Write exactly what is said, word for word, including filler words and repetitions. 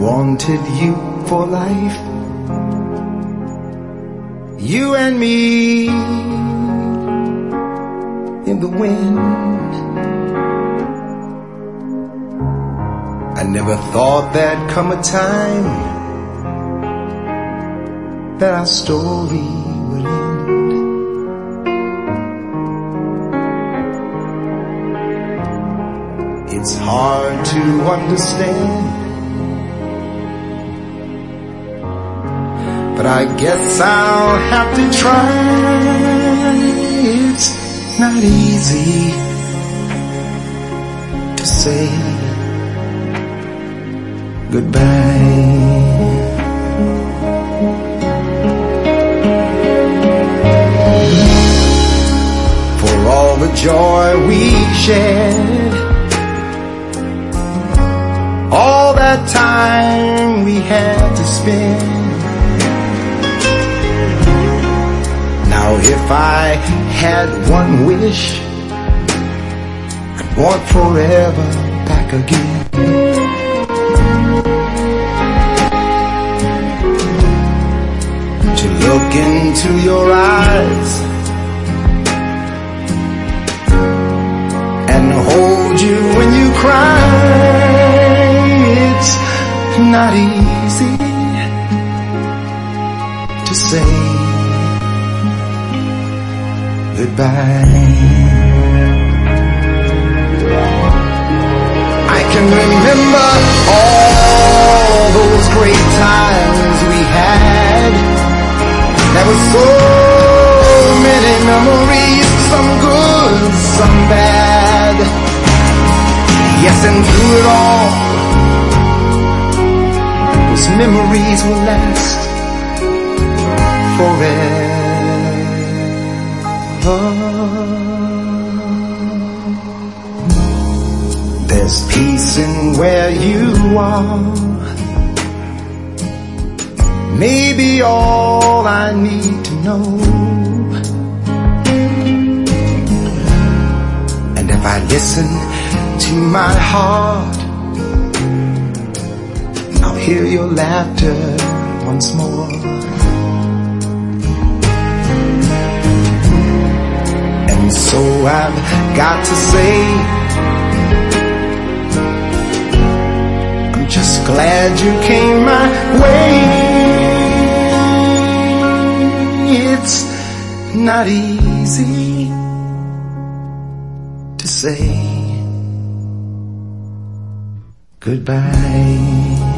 wanted you for life, you and me in the wind. I never thought there'd come a time that our story would end. It's hard to understand, but I guess I'll have to try. It's not easy to say goodbye. For all the joy we shared, all that time we had to spend. Now if I had one wish, I'd want forever back again. To look into your eyes and hold you when you cry. It's not easy to say goodbye. I can remember all those great times we had. There were so many memories, some good, some bad. Yes, and through it all, those memories will last forever. There's peace in where you are, maybe all I need to know. And if I listen to my heart, I'll hear your laughter once more. And so I've got to say, I'm just glad you came my way. It's not easy to say goodbye.